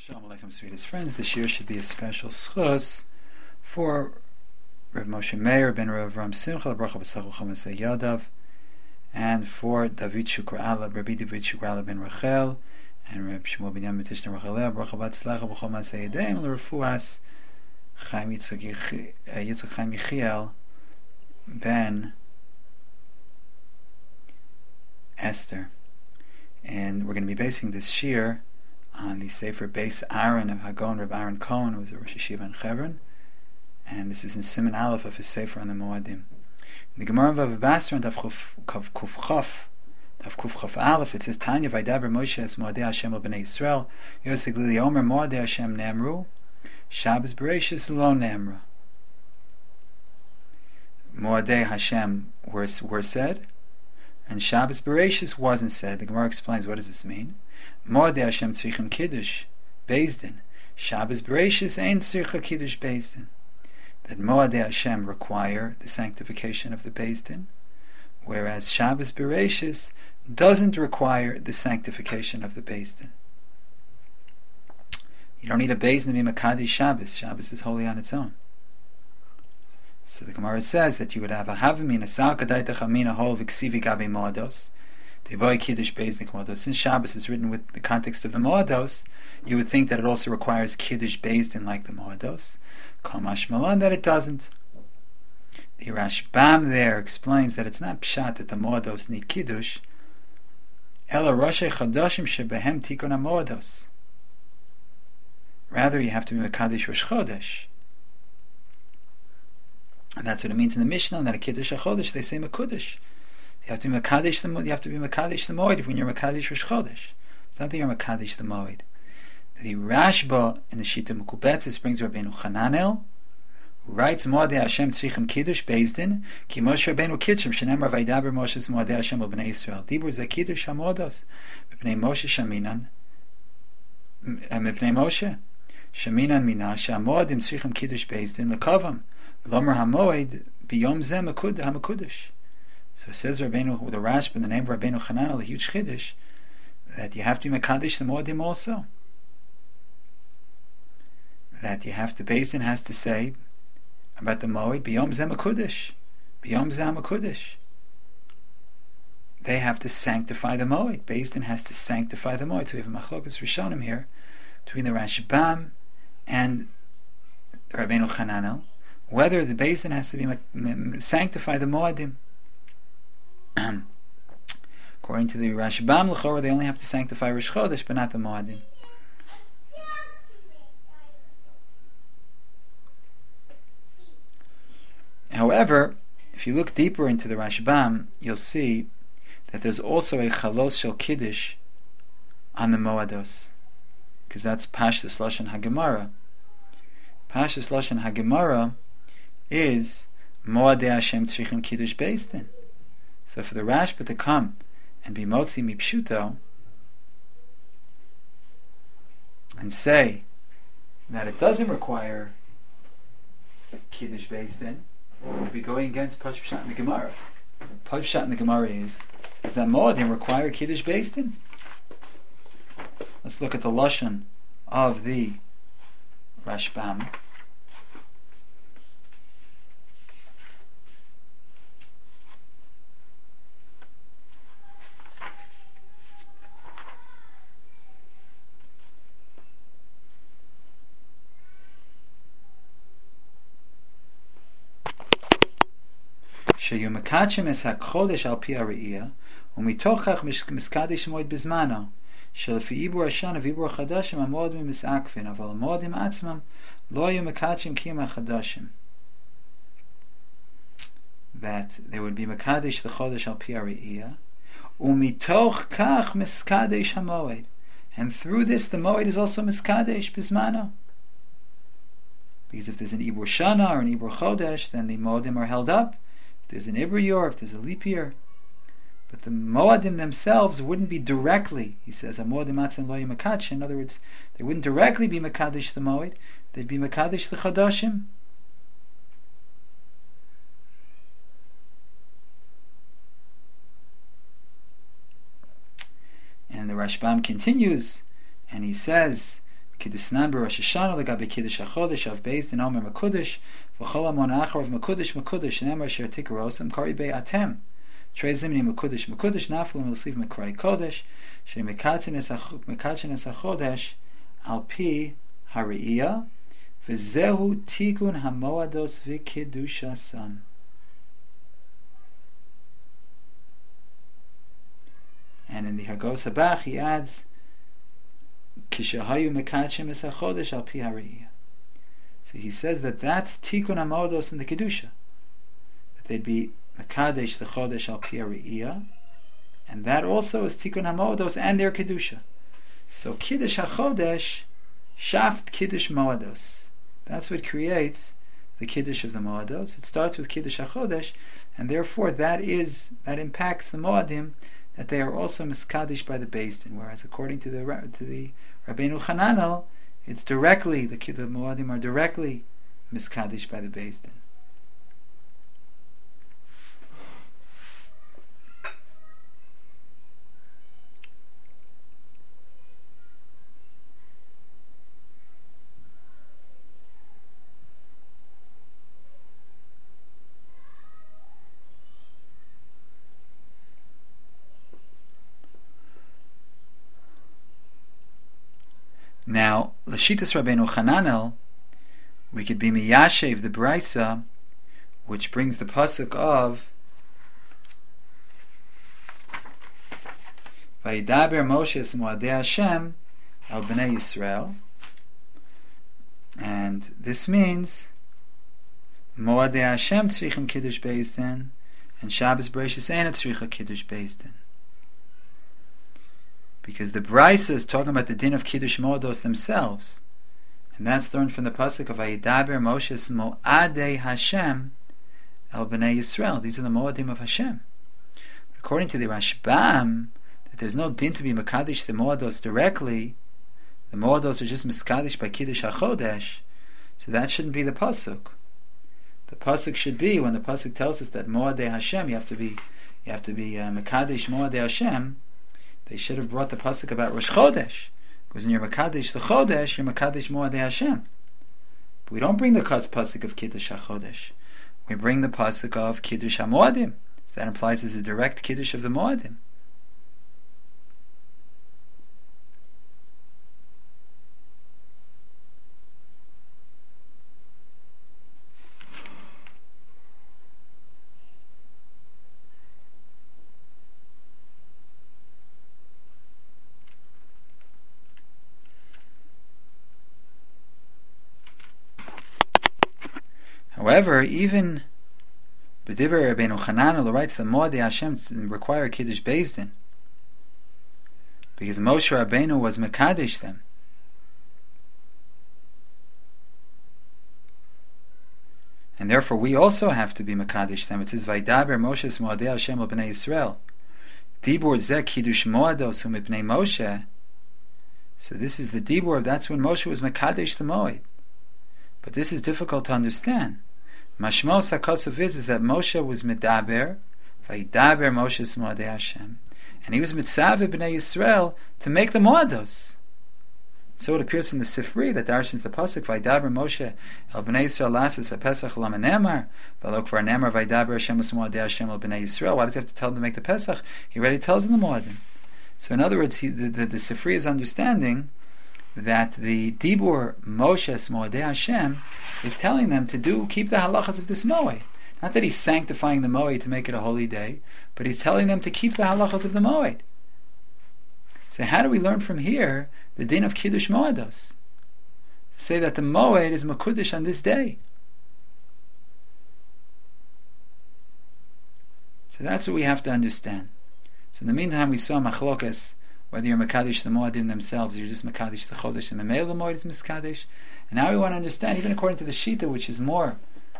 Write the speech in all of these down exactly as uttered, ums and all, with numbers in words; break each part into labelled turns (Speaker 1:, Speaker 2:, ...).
Speaker 1: Shalom Aleichem, sweetest friends. This year should be a special schus for Rav Moshe Meir ben Rav Ram Simcha Bracha B'Sachol Chamasei Yadav, and for David Shukra'ala, Rabbi David Shukra'ala ben Rachel, and Reb Shmuel ben Yam Tishna Racheleh Bracha B'Tzlacha B'Chol Masei Yedeim L'Refuas Chaim Yitzchak Chaim Yechiel ben Esther. And we're going to be basing this shir on the Sefer Beis Aaron of Hagon Rav Aaron Cohen, who was a Rosh Yeshiva in Hebron, and this is in Siman Aleph of his Sefer on the Moadim. In the Gemara of Bava Basra and Daf Kuf Chaf, Daf Kuf Chaf Aleph, it says Tanya Vaydaber Moshe es Moadei Hashem al Bnei Yisrael Yosek Lili Omer Moadei Hashem Nemru Shabbos Bereshis Lo Nemra. Moadei Hashem were, were said, and Shabbos Bereshis wasn't said. The Gemara explains, what does this mean? Moadei Hashem tzrichim kiddush bezdin. Shabbos Bereshis ain't tzricha kiddush bezdin. That Moadei Hashem require the sanctification of the bezdin, whereas Shabbos Bereshis doesn't require the sanctification of the bezdin. You don't need a bezdin to be Makadi Shabbos. Shabbos is holy on its own. So the Gemara says that you would have a havamina sal kadaita chamina hol v'ksivi gabe moados teboy kiddush bezdin moados. Since Shabbos is written with the context of the moados, you would think that it also requires kiddush bezdin like the moados. Kamash malan that it doesn't. The Rashbam there explains that it's not pshat that the moados need kiddush. Ela roshay chadashim shebehem tikun moados. Rather, you have to be mekadesh rosh chodesh. And that's what it means in the Mishnah, that a Kiddush a Chodesh, they say Mekudesh. You have to be Mekadesh the Moed, you have to be Mekadesh the Moed when you're Mekadesh Rosh Chodesh. It's not that you're Mekadesh the Moed. The Rashba in the Shita Mekubetzis brings Rabbeinu Chananel, writes Moadei Hashem Tzrichim Kiddush Bezdin, Ki Moshe Rabbeinu Kitchem, Shenemar Vaydaber Moshe Moadei Hashem B'nei Yisrael. Dibur Ze Kiddush HaMoados, B'nei Moshe Shaminan, B'nei Moshe, Shaminan Mina, Shamoadim Tzrichim Kiddush Bezdin, L'Kavam, Lomer HaMoed B'yom Zeh HaMekudesh. So it says Rabbeinu, with the Rashba in the name of Rabbeinu Chananel, a huge chiddush, that you have to be Mekadesh the Moedim also. That you have to, Beis Din has to say about the Moed, B'yom Zeh HaMekudesh. B'yom Zeh HaMekudesh. They have to sanctify the Moed. Beis Din has to sanctify the Moed. So we have a Machlokas Rishonim here between the Rashbam and Rabbeinu Chananel, whether the Beis Din has to be sanctify the Moadim. According to the Rashbam L'chora, they only have to sanctify Rosh Chodesh, but not the Moadim. However, if you look deeper into the Rashbam, you'll see that there's also a Chalos Shel Kiddush on the Moados, because that's Pashtus Lashon HaGemara. Pashtus Lashon HaGemara is Moadei Hashem Tzrichim Kiddush Bezdin. So for the Rashba to come and be Motzi Mipshuto and say that it doesn't require Kiddush Bezdin, would be going against Pashut in the Gemara. Pashut in the Gemara is, is that Moadim require Kiddush Bezdin. Let's look at the Lashon of the Rashbam. שיומקדשם es HaKodesh al pi ha're'iyah ומתוך כך מסקדש מועד בזמנו שלפי עיבור השנה ועיבור החדשים המועדים מסעקפין אבל המועדים עצמם לא היו מקדשים כי הם החדשים. That they would be מקדש לחודש על pi ha're'iyah ומתוך כך מסקדש המועד, and through this the moed is also מסקדש בזמנו, because if there's an Ibur Shana or an Ibur Chodesh, then the moedim are held up. There's an Ibur Yor, if there's a leap year. But the Moadim themselves wouldn't be directly, he says, Moadim Atzan Lo Yimakadosh. In other words, they wouldn't directly be Makadosh the Moed, they'd be Makadosh the Chadashim. And the Rashbam continues, and he says, Kidisnan b'Rosh Hashanah legabe Kiddush HaChodesh av Beis Din Omer Mekudesh v'chol amon acharav Mekudesh Mekudesh nemar asher tikarosam kari bei atem trei zimni Mekudesh Mekudesh naflu melasiv mekrai Kodesh shemekatzen es HaChodesh al pi hari'iyah v'zehu tikun hamoados v'kiddushasan. And in the Hagos Habach he adds Kishahayu mekachem es hachodesh al pi hariyah. So he says that that's tikkun hamodos in the kedusha, that they'd be mekadesh the chodesh al pi hariyah, and that also is tikkun hamodos and their kedusha. So kiddush hachodesh shaft kiddush moados. That's what creates the kiddush of the moados. It starts with kiddush hachodesh, and therefore that is that impacts the moadim, that they are also miskadish by the Beis Din, whereas according to the to the Rabbeinu Chananel, it's directly the the Moadim are directly miskadish by the Beis Din. Now, Lashitas Rabbeinu Chananel, we could be miyashev the Braisa, which brings the pasuk of Vayidaber Moshe es Moadei Hashem al Bnei Yisrael, and this means Moadei Hashem tzrichim kiddush Beis Din, and Shabbos Bereishis ein tzricha kiddush Beis Din. Because the Braisa is talking about the din of Kiddush Moados themselves, and that's learned from the pasuk of Vayidaber Moshe es Moadei Hashem el Bnei Yisrael. These are the Moadim of Hashem. According to the Rashbam, that there's no din to be Mekadesh the Moados directly. The Moados are just Mekadesh by Kiddush HaChodesh, so that shouldn't be the pasuk. The pasuk should be, when the pasuk tells us that Moadei Hashem, you have to be, you have to be uh, Mekadesh Moadei Hashem. They should have brought the pasuk about Rosh Chodesh, because when you're Mekadesh the Chodesh, you're Mekadesh Moadei Hashem. But we don't bring the pasuk of Kiddush HaChodesh. We bring the pasuk of Kiddush HaMoadim. So that implies it's a direct Kiddush of the Moadim. However, even B'divrei Rabbeinu Chananel writes that Moadei Hashem require Kiddush Beis Din, because Moshe Rabbeinu was Mekadesh them. And therefore we also have to be Mekadesh them. It says, Vaydaber Moshe es Moadei Hashem al Bnei Yisrael. Dibur zeh Kiddush Moados hu mipnei Moshe. So this is the Dibur, that's when Moshe was Mekadesh the Moed. But this is difficult to understand. Mashmos HaKosav is, is that Moshe was Medaber, Vayidaber Moshe es Moadei Hashem, and he was Mitzaveh B'nei Yisrael to make the Moados. So it appears from the Sifri that darshans the pasuk Vayidaber Moshe el Bnei Yisrael lasses HaPesach lama nemar v'lo kvar nemar Vayidaber Hashem es Moadei Hashem el Bnei Yisrael. Why does he have to tell them to make the Pesach? He already tells them the Moadim. So in other words, he, the, the, the Sifri is understanding that the Dibur Moshe es Moadei Hashem is telling them to do keep the halachas of this Moed. Not that he's sanctifying the Moed to make it a holy day, but he's telling them to keep the halachas of the Moed. So how do we learn from here the din of Kiddush Moados? To say that the Moed is Mekudesh on this day. So that's what we have to understand. So in the meantime we saw Machlokas, whether you're Mekadesh the Moadim themselves, or you're just Mekadesh the Chodesh, and the male the Moed is Mekadesh. And now we want to understand, even according to the Shita, which is more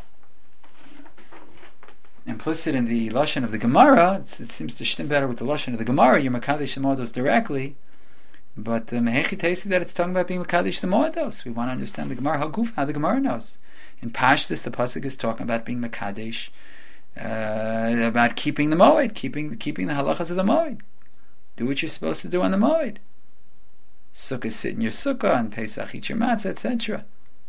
Speaker 1: implicit in the Lashon of the Gemara, it seems to shtim better with the Lashon of the Gemara, you're Mekadesh the Moados directly, but Mehechi Teisi that it's talking about being Mekadesh the Moados. We want to understand the Gemara, how goof, how the Gemara knows. In Pashtus, the Pasuk is talking about being Mekadesh, uh, about keeping the Moed, keeping, keeping the halachas of the Moed. Do what you're supposed to do on the Moed. Sukkah, sit in your sukkah, and Pesach, eat your matzah, et cetera.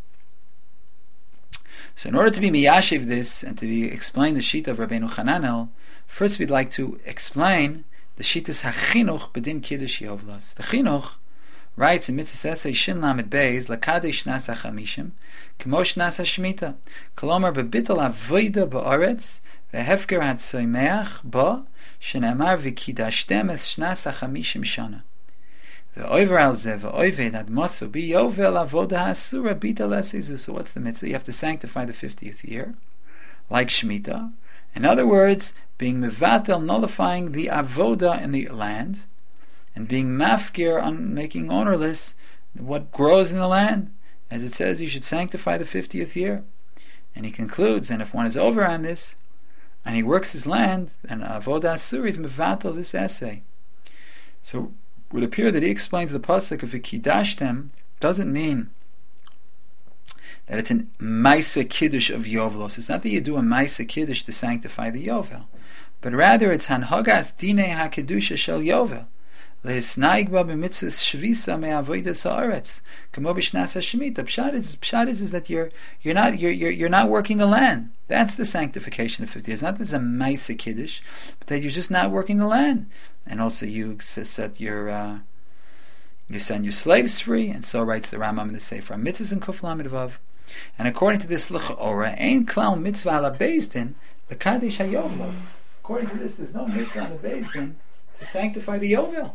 Speaker 1: So in order to be miyashiv this, and to be, explain the shita of Rabbeinu Hananel, first we'd like to explain the shitas hachinuch b'din kiddush yovlos. The chinuch writes in Mitzvah Essay Shin Lamed Beis, Lakadesh Nasa Chamishim, K'mosh Nasa Shemitah, Kolomar bebitul avoida ba'aretz, ve'hefker hatzoimeach ba, shenemar v'kidashtem es shnasa chamishim shana. Ve'oiver al zeh ve'oived ad mosu bi yovel avoda ha'asura bita lesizu. So what's the mitzvah? You have to sanctify the fiftieth year, like Shemitah. In other words, being mevatel, nullifying the avoda in the land, and being mafkir, on making ownerless what grows in the land. As it says, you should sanctify the fiftieth year. And he concludes, and if one is over on this, and he works his land, and avodah asur is mevatel this essay. So it would appear that he explains the pasuk of v'kidashtem doesn't mean that it's an maisa kiddush of yovlos. It's not that you do a maisa kiddush to sanctify the yovel, but rather it's hanhagas dinei hakedusha shel yovel. Lehisnaig ba b'mitzvahs shvisa me'avodas haaretz kamo b'shnas hashmita. Pshat is pshat is, is that you're you're not you're, you're you're not working the land. That's the sanctification of fifty years. Not that it's a maisa kiddush, but that you're just not working the land. And also you set your uh, you send your slaves free, and so writes the Rambam in the Sefer Mitzvahs and Kuf Lamed Vav. And according to this l'cha'ora, ein klal mitzvah ala beis din l'kadesh hayovlos. According to this, there's no mitzvah on the beis din to sanctify the yovel.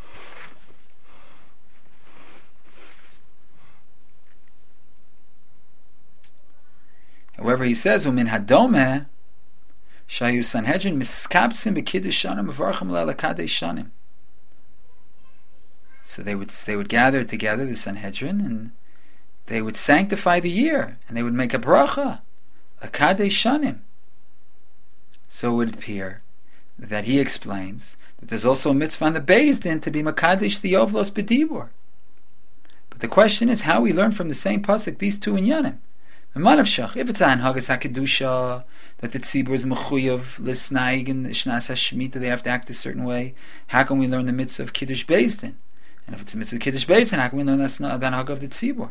Speaker 1: However, he says, "Umin hadome shayu Sanhedrin miskapsim b'kiddush shanim mevarchim le'lakadesh shanim." So they would they would gather together the Sanhedrin, and they would sanctify the year, and they would make a bracha, a kadesh shanim. So it would appear that he explains that there's also a mitzvah on the Beis Din to be makadesh the yovlos b'dibur. But the question is how we learn from the same pasuk these two inyanim. If it's an hagas hakedusha, that the tzibur is mechuyev l'snaig and shnas hashmita, they have to act a certain way, how can we learn the mitzvah of kiddush Beis Din? And if it's a mitzvah of kiddush Beis Din, how can we learn that's not the hag of the tzibur?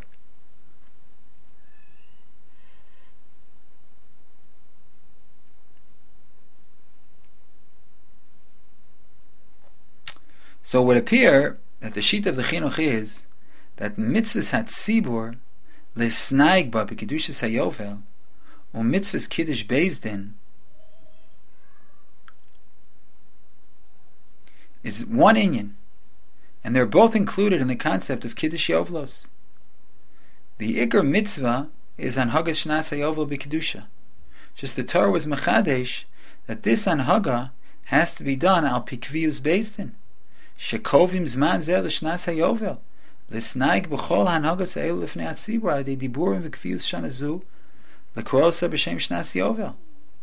Speaker 1: So it would appear that the sheet of the chinuch is that mitzvahs hat tzibur l'snaig ba b'kedushas hayovel or mitzvahs kiddush Beis Din is one inyan, and they're both included in the concept of kiddush yovlos. The ikar mitzvah is anhagas shnas hayovel b'kedusha. Just the Torah was mechadesh that this anhaga has to be done al pikvius Beis Din. Shekovim zman zeh l'shnas hayovel l'snaig b'chol hanhagas ha'elu l'fnei hatzibur adei diburim v'kvius shana zu l'krosa b'shem shnas yovel.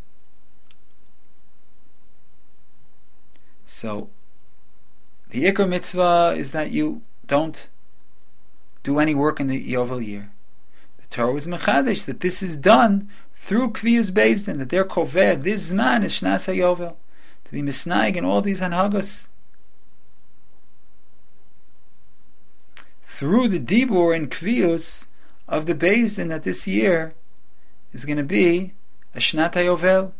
Speaker 1: So the ikar mitzvah is that you don't do any work in the yovel year. The Torah was mechadesh that this is done through kvius Beis Din, that they're koved this zman is shnas hayovel, to be misnaig in all these hanhagas through the dibur and kvius of the Beis Din, that this year is going to be a shnat hayovel.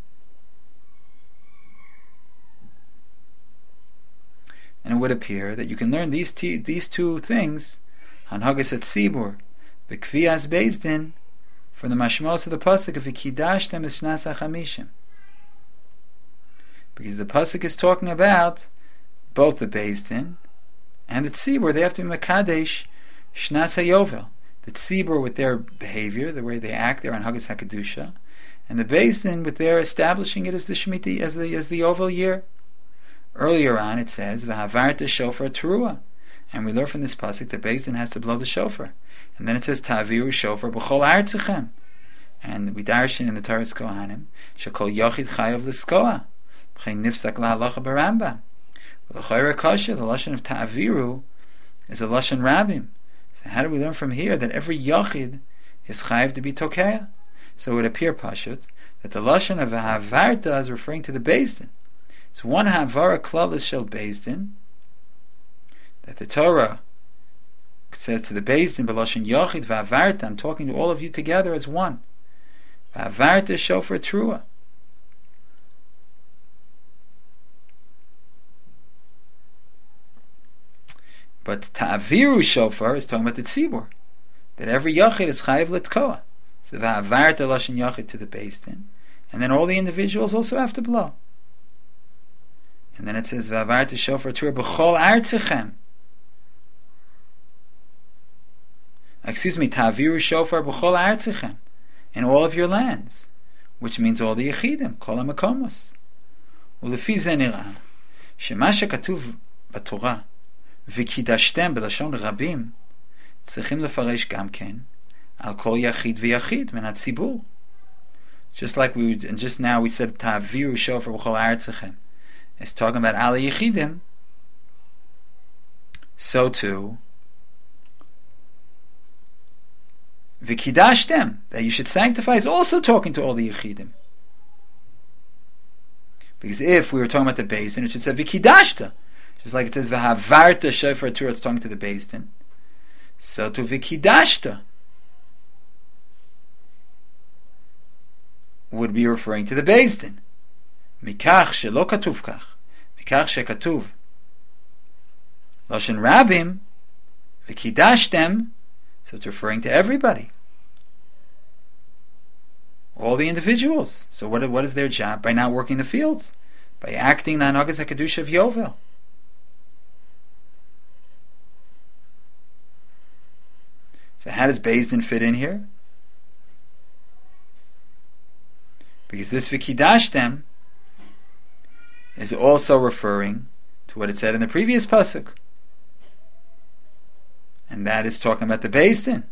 Speaker 1: And it would appear that you can learn these t- these two things, hanhagas at tzibur, b'kvias Beis Din, from the mashmos of the pasuk of v'kidashtem es shnas hachamishim, because the pasuk is talking about both the Beis Din and the tzibur. They have to be makadesh shnas hayovel. The tzibur with their behavior, the way they act, they're on hagas hakedusha, and the Beis Din with their establishing it as the shmiti, as the as the yovel year. Earlier on it says v'havarta shofar teruah, and we learn from this pasuk that Beis Din has to blow the shofar, and then it says ta'aviru shofar b'chol artzechem, and we darshan in the Torah's Kohanim shekol yochid chayav l'skoah b'chein nifsak lahalacha barambam. The Chayra Kasha, the lashon of ta'aviru, is a lashon rabim. So how do we learn from here that every yachid is chayav to be tokeah? So it would appear pashut that the lashon of havarta is referring to the Beis Din. It's one havara klalis shel Beis Din, that the Torah It says to the Beis Din, B'loshen Yochid V'avarta, I'm talking to all of you together as one. V'avarta shofar trua. But ta'aviru shofar is talking about the tzibur, that every Yochid is chayiv l'tkoa. So v'avarta Loshen Yochid to the Beis Din, and then all the individuals also have to blow. And then it says v'avarta shofar trua b'chol artzechem. Excuse me, ta'aviru shofar b'chol artzechem, in all of your lands, which means all the Yechidim, kol hamakomos. Ulefi ze nirah, shema shekatuv b'Torah, v'kidashtem b'lashon rabim, tzrichim lefaresh gam ken, al kol yachid v'yachid min hatzibur. Just like we, and just now we said ta'aviru shofar b'chol artzechem. It's talking about all the Yechidim. So too, V'kidashtem, that you should sanctify, is also talking to all the Yechidim. Because if we were talking about the Beis Din, it should say V'kidashta, just like it says V'havarta shofar Torah, it's talking to the Beis Din. So to V'kidashta would be referring to the Beis Din. Mikach shelo katuv kach, mikach shekatuv Loshen Rabim V'kidashtem. So it's referring to everybody, all the individuals. So what, what is their job? By not working the fields, by acting the Hanagas HaKadosh of Yovel. So how does Beis Din fit in here? Because this V'kidashtem is also referring to what it said in the previous pasuk. And that is talking about the Beis Din.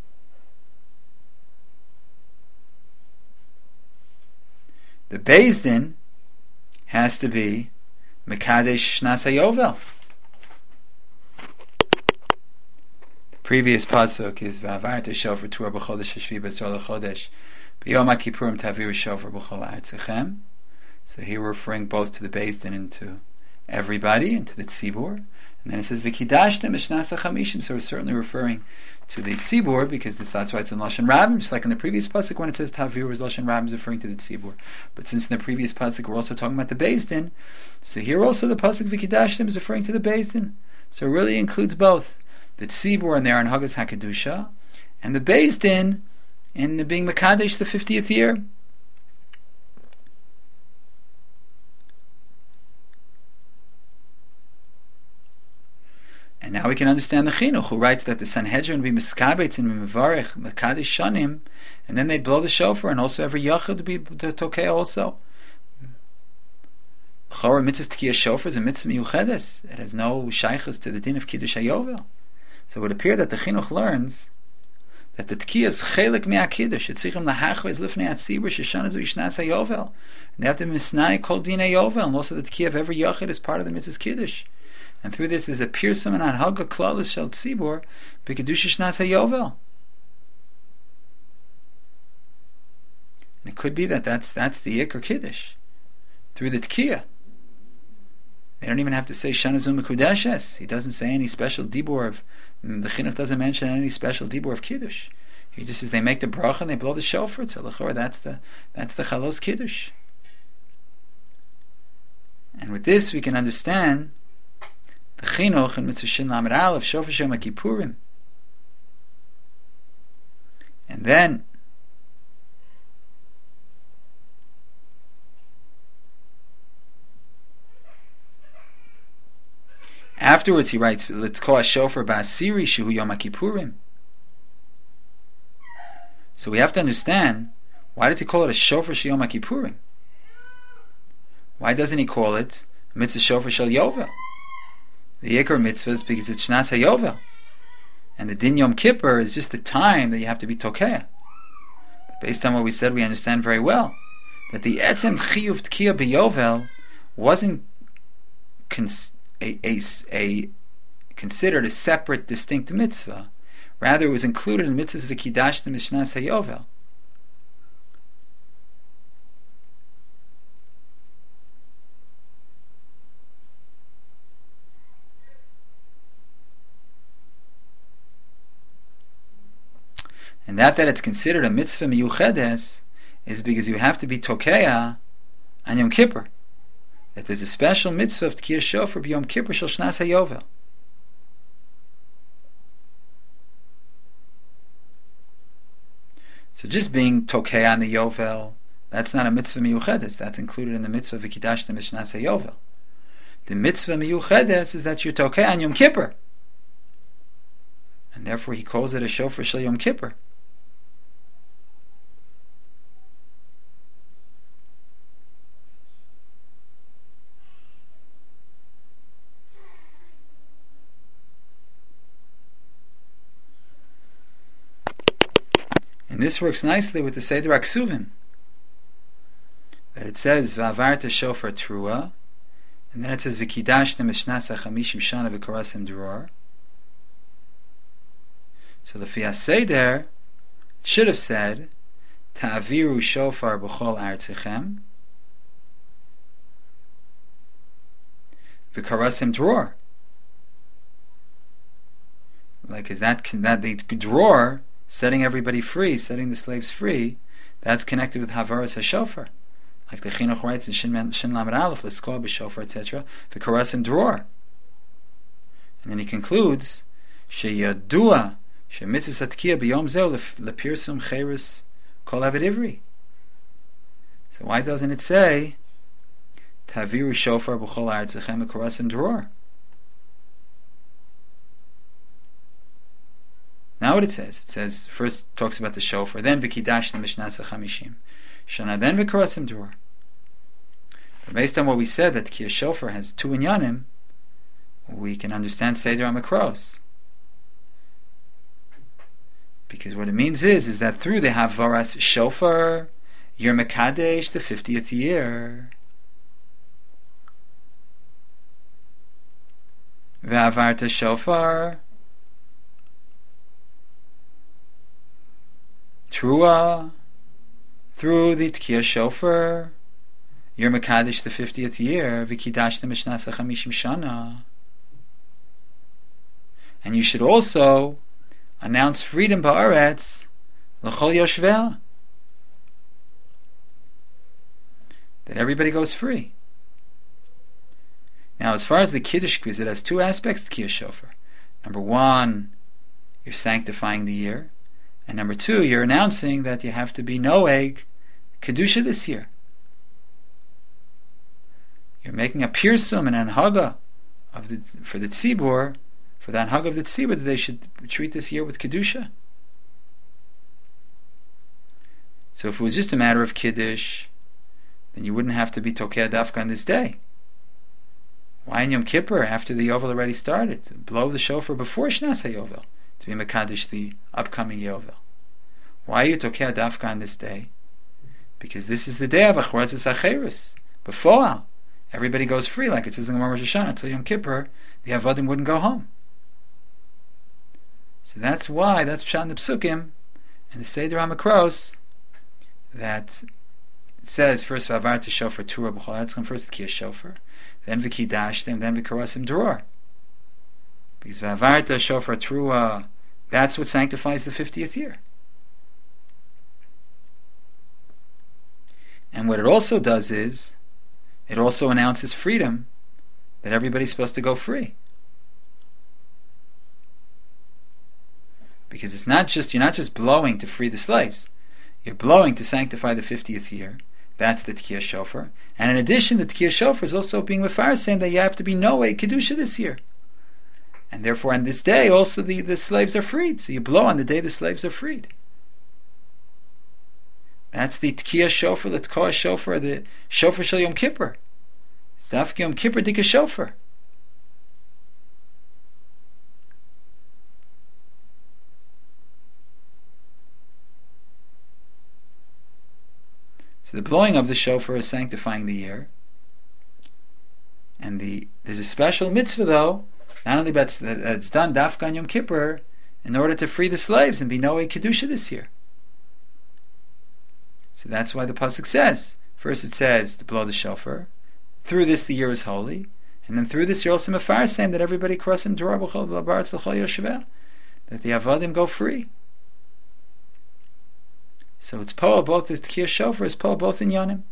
Speaker 1: The Beis Din has to be Mekadesh Shnas HaYovel. The previous pasuk is V'avarta shofar Torah b'chodesh hashvi b'sor l'chodesh b'yom HaKippurim taviru shofar b'chol artzechem. So here we're referring both to the Beis Din and to everybody, and to the tzibur. And then it says V'kidashtem b'shnas hachamishim, so we're certainly referring to the tzibur, because this, that's why it's in Lashon Rabim, just like in the previous pasuk when it says Taviru is Lashon Rabim, is referring to the tzibur. But since in the previous pasuk we're also talking about the Beis Din, so here also the pasuk V'kidashtem is referring to the Beis Din. So it really includes both the tzibur and their Hanhagas HaKedusha, and the Beis Din in being Mekadesh the fiftieth year. And now we can understand the Chinuch, who writes that the Sanhedrin be miskabetz and mivarech mekadesh shanim, and then they blow the shofar, and also every yachid to be to tokeh also. Chora mitzvah tkiyah shofar is a mitzvah miyuchedes. It has no shaychus to the din of kiddush hayovel. So it would appear that the Chinuch learns that the tkiyah is chelik me'akiddush. Etzichem lahachvez lifnei atzibur sheshana zu yishnas hayovel. And they have to misnai kol din hayovel, and also the tkiyah of every yachid is part of the mitzvah's kiddush. And through this is a pirsum and hanhaga klalis shel tzibur b'kedusha shnas hayovel. And it could be that that's that's the ikar kiddush through the tkiyah. They don't even have to say shana zu mekudeshes. He doesn't say any special dibur of the chinuch doesn't mention any special dibur of kiddush. He just says they make the bracha and they blow the shofar. So that's the that's the chalos kiddush. And with this we can understand the chinuch and mitzvah shin lamed aleph shofar shem kippurim, and then afterwards he writes let's call a shofar ba'asiri shehu yom kippurim. So we have to understand, why did he call it a shofar shel yom kippurim? Why doesn't he call it mitzvah shofar shel yovel? The Yikar mitzvah is because it's Shnas HaYovel. And the Din Yom Kippur is just the time that you have to be Tokeh. But based on what we said, we understand very well that the Etzem Chiyuv Tkiyah B'Yovel wasn't cons- a, a, a, considered a separate, distinct mitzvah. Rather, it was included in mitzvahs V'kidashtem Shnas HaYovel. And that that it's considered a mitzvah miyuchedes is because you have to be tokeya on Yom Kippur. That there's a special mitzvah of Tkiyah Shofar b'Yom Kippur shel Shnas HaYovel. So just being tokeya on the Yovel, that's not a mitzvah miyuchedes. That's included in the mitzvah v'kidashtem Shnas HaYovel. The mitzvah miyuchedes is that you're tokeya on Yom Kippur. And therefore he calls it a shofar shel Yom Kippur. And this works nicely with the Seder HaKsuvim. That it says, V'avarta shofar trua, and then it says, V'kidashtem eshnas ha'chamishim shana v'korasim dror. So the Fiyas Seder should have said, Ta'aviru shofar b'chol artzichem, v'korasim dror. Like, is that, that the dror, setting everybody free, setting the slaves free, that's connected with Havaras HaShofar. Like the Chinuch writes in Shin, Shin Lamed Aleph, L'skol b'shofar, et cetera, v'korasim dror. And then he concludes, Sheyadua, shemitzvah tkiyah b'yom zeh lepirsum cheirus kol avid ivri. So why doesn't it say, Taviru shofar b'chol artzechem v'korasim dror? Now what it says? It says, first talks about the shofar, then v'kidashtem mishnas ha'chamishim, shana then v'korasim dror. Based on what we said, that Tkiyah Shofar has two inyanim, we can understand Seder HaMikros. Because what it means is, is that through the Havaras Shofar, you're Mekadesh the fiftieth year. V'avarta Shofar Trua, through the Tkiyah Shofar, you're Mekadesh the fiftieth year, V'kidashtem Mishnas HaChamishim Shana. And you should also announce freedom ba'aretz l'chol yoshveh, that everybody goes free. Now, as far as the Kiddush quiz, it has two aspects to Tkiyah Shofar. Number one, you're sanctifying the year. And number two, you're announcing that you have to be Noeg Kedusha this year. You're making a pirsum and anhaga of the, for the tzibur, for the anhaga of the tzibur, that they should treat this year with Kedusha. So if it was just a matter of Kiddush, then you wouldn't have to be Tokeh Dafka on this day. Why in Yom Kippur, after the Yovel already started, to blow the shofar before Shnas HaYovel, to be Mekadesh the upcoming Yovel? Why are you Tokeh Dafka on this day? Because this is the day of Achrotzes HaCheirus. Before everybody goes free, like it says in the Gemara Rosh Hashanah, until Yom Kippur, the Avodim wouldn't go home. So that's why, that's Pshat in the Psukim, and the Seder HaMikros, that it says, first V'avarta Shofar Trua b'chol artzechem, first the Tkiyah Shofar, then V'kidashtem, then V'korasim dror. Because V'avarta Shofar Trua, that's what sanctifies the fiftieth year. And what it also does is, it also announces freedom, that everybody's supposed to go free. Because it's not just, you're not just blowing to free the slaves, you're blowing to sanctify the fiftieth year. That's the Tkiyah Shofar. And in addition, the Tkiyah Shofar is also being mefarsim, saying that you have to be Noeh Kedusha this year. And therefore on this day also the, the slaves are freed. So you blow on the day the slaves are freed. That's the Tkiyah Shofar, the Tkiyah Shofar, the Shofar Shel Yom Kippur. Dafka Yom Kippur Dika Shofar. So the blowing of the shofar is sanctifying the year. And the there's a special mitzvah though, not only that it's done Dafka on Yom Kippur, in order to free the slaves and be Noeh Kedusha this year. So that's why the pasuk says, first it says to blow the shofar, through this the year is holy, and then through this you're also mefarsim that everybody crossing dror b'chol b'baretz l'chol yoshveh, that the avodim go free. So it's Poel, both the Tkiyah Shofar is Poel both in Yonim.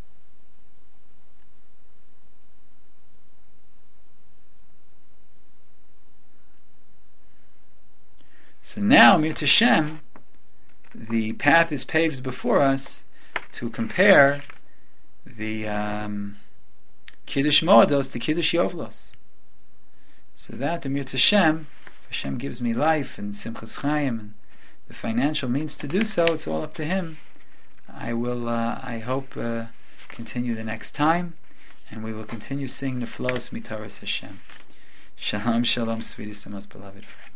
Speaker 1: So now, Mir Tashem, the path is paved before us to compare the um, Kiddush Moedos to Kiddush Yovlos. So that the Mir Tashem, Hashem gives me life and Simchas Chaim and the financial means to do so, it's all up to Him. I will, uh, I hope, uh, continue the next time, and we will continue singing the flows Mitaras Hashem. Shalom, shalom, sweetest and most beloved friend.